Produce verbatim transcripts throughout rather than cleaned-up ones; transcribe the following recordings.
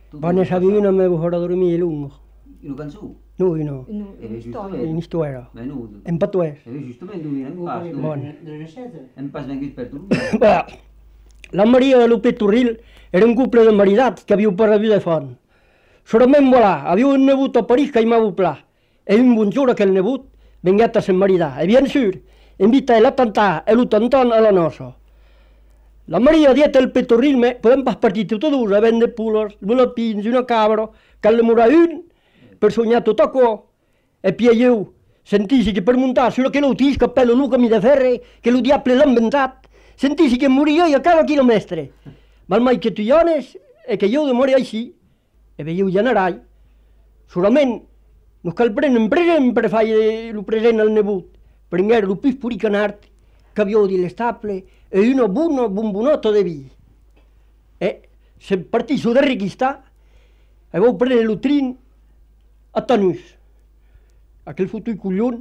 Ma ne sapevi una me vorrà dormire lungo. In una canzone? Noi no. In storia. Menudo. In patois. E giustamente lui non passa. Buono. Non passa neanche per tu. Beh, la Maria e lo Pettoril era un couple de maridats que havíeu per la vida de font. Solament volà, havíeu un nebut a París que hi m'ha pla. E un bon jour aquell nebut venguet a s'emmaridar. E bien sûr, invita la tantà e lo tanton a la nosa. La Maria diet el Pettoril me, podem pas partir tota dos a vendre pulos, bulapins i una cabra, que l'amorà un, per sognar tot a co, e pieieu, sentisi que per muntar sur aquell autís que pel lo camí de ferre, que lo diable l'ha inventat, sentisi que moria i a cada quilomestre. Val mai que tu iones, e que jo de morir així, e veieu generai, solament nos cal prenen present per fer lo present al nebut, prenguer lo pis puri canart, que havíeu di l'estable, e una bona bombonota de vi. E se partís de requistar, e vau prendre lo trin a Tanús. Aquell fotut collon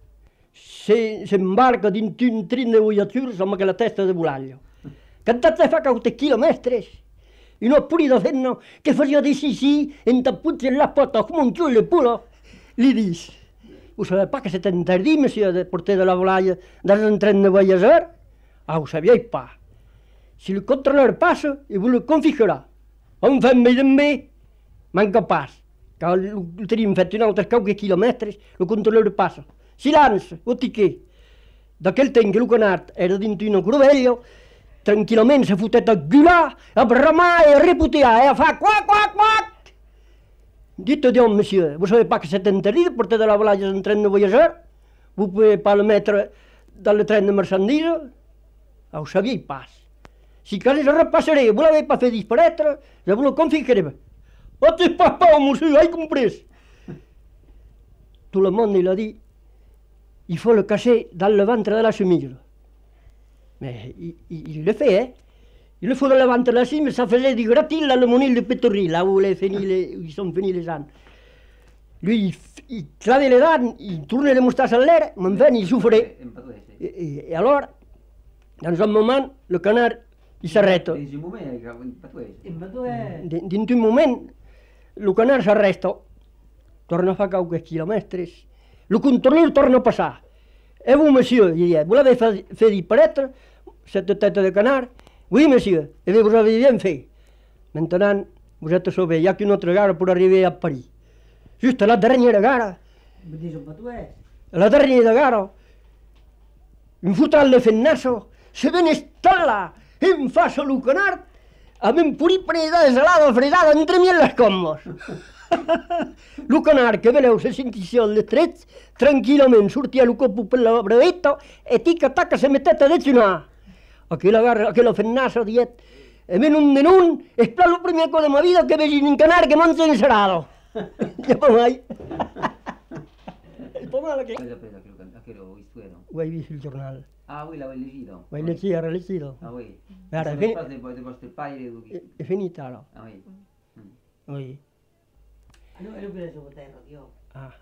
s'embarca dins un trin de voiatures amb aquella testa de bulallo. Cantat de fa caute quilomestres, i no puri de fenno que faria de sisí en taputs en la pota com un xull de pulo, li dis, vous savez pas que c'est interdit, monsieur, de porter de la volaille dans un train de voyageurs? Ah, vous saviez pas. Si le contrôleur passe, il vous le confisquera. Enfin, mesdames, manca pas. Quand le train fait un altre quelques quilomètres, le contrôleur passe. Silence, au tiquet. D'aquell temps que el canard era dins una crovella, tranquil·lament se fotet a gular, a bramar et a reputear, et a faire quac, quac, quac. Dites donc, monsieur, vous savez pas que c'est interdit de porter de la volaille dans un train de voyageurs? Vous pouvez pas le mettre dans le train de marchandises? Ah, vous saviez pas. Si quand je repasserai, vous l'avez pas fait disparaître, je vous le confisquerai. Oh, tu pas pas, monsieur, avez compris? Tout le monde, il a dit, il faut le cacher dans le ventre de la chemise. Mais il, il, il le fait, hein. Il le faut dans le ventre de la chemise, mais ça faisait du gratil à le monil de Pettoril, là où, les finis les, où ils sont finis les ânes. Lui, il, il clavait les dents, il tournait les moustaches en l'air, m'en venait, il souffrait. Et, et, et alors, dans un moment, le canard, il s'arrête. Dins un moment, le canard s'arrête, torna a fer quelques quilomètres, le contrôleur torna a passar. Et vous, monsieur, il dit, vous l'avez fait, fait disparaître, cette tête de canard? Oui, monsieur, et vous avez bien fait. Maintenant, vous êtes sauvé, il n'y a qu'une autre gare pour arriver à Paris. Juste la dernière gare. La dernière gare. Em fotrà le fennasso, se ven estar là, em fa el canard, amb un purí penedà de salada fresada entre mi en les combos. El canard que veleu se sentissió als trets, tranquil·lament sortia el copo per la breveta e tica-taca se metet a dejeunar. Aquella garra, aquella fennassa diet, e men un de nun, és pla el primer cop de ma vida que vegi un canard que m'han encerado. Ja pa mai. Pa mal aquí. Ho he vist el jornal. Ah, oui, l'avais legido. Ho he llegit, ara legido. Ah, oui. Ara, de vostre pare. È finita, ara. Ah, oui. Oui. Allora, ero preso per terra, io. Ah.